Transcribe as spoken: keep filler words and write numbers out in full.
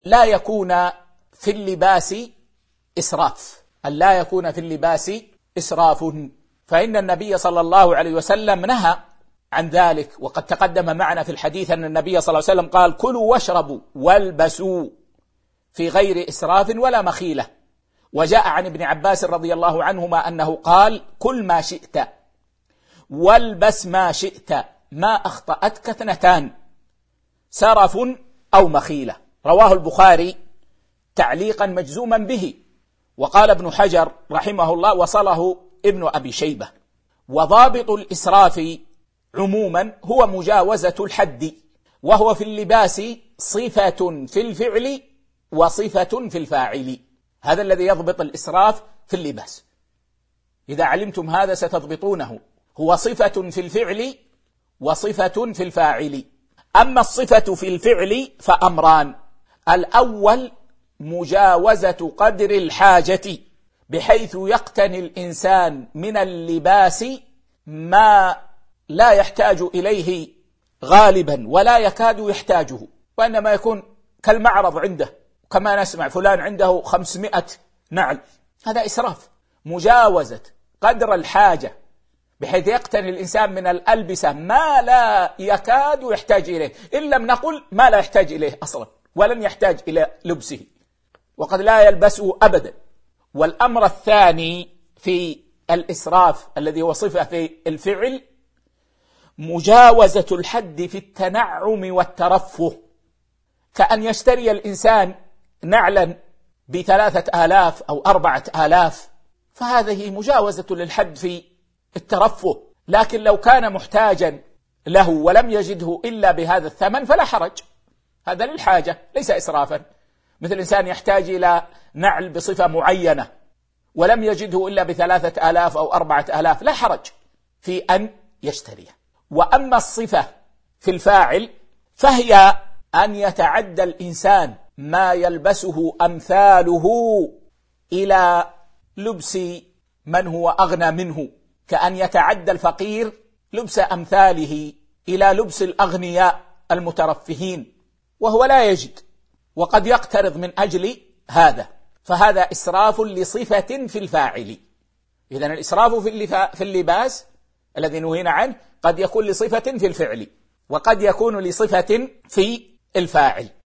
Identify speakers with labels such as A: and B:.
A: لا يكون في اللباس إسراف، أن لا يكون في اللباس إسراف، فإن النبي صلى الله عليه وسلم نهى عن ذلك. وقد تقدم معنا في الحديث أن النبي صلى الله عليه وسلم قال: كلوا واشربوا والبسوا في غير إسراف ولا مخيلة. وجاء عن ابن عباس رضي الله عنهما أنه قال: كل ما شئت والبس ما شئت ما أخطأتك اثنتان، سرف أو مخيلة. رواه البخاري تعليقا مجزوما به، وقال ابن حجر رحمه الله وصله ابن أبي شيبة. وضابط الإسراف عموما هو مجاوزة الحد، وهو في اللباس صفة في الفعل وصفة في الفاعل. هذا الذي يضبط الإسراف في اللباس. إذا علمتم هذا ستضبطونه، هو صفة في الفعل وصفة في الفاعل. أما الصفة في الفعل فأمران: الأول مجاوزة قدر الحاجة، بحيث يقتني الإنسان من اللباس ما لا يحتاج إليه غالبا ولا يكاد يحتاجه، وإنما يكون كالمعرض عنده، كما نسمع فلان عنده خمسمائة نعل، هذا إسراف. مجاوزة قدر الحاجة بحيث يقتني الإنسان من الألبسة ما لا يكاد يحتاج إليه، إن لم نقل ما لا يحتاج إليه أصلا ولن يحتاج إلى لبسه، وقد لا يلبسه أبدا. والأمر الثاني في الإسراف الذي هو صفة في الفعل مجاوزة الحد في التنعم والترفه، كأن يشتري الإنسان نعلا بثلاثة آلاف أو أربعة آلاف، فهذه مجاوزة للحد في الترفه. لكن لو كان محتاجا له ولم يجده إلا بهذا الثمن فلا حرج، هذا للحاجة ليس إسرافا. مثل إنسان يحتاج إلى نعل بصفة معينة ولم يجده إلا بثلاثة آلاف أو أربعة آلاف، لا حرج في أن يشتريه. وأما الصفة في الفاعل فهي أن يتعدى الإنسان ما يلبسه أمثاله إلى لبس من هو أغنى منه، كأن يتعدى الفقير لبس أمثاله إلى لبس الأغنياء المترفهين، وهو لا يجد وقد يقترض من أجل هذا، فهذا إسراف لصفة في الفاعل. إذن الإسراف في اللباس الذي نهينا عنه قد يكون لصفة في الفعل، وقد يكون لصفة في الفاعل.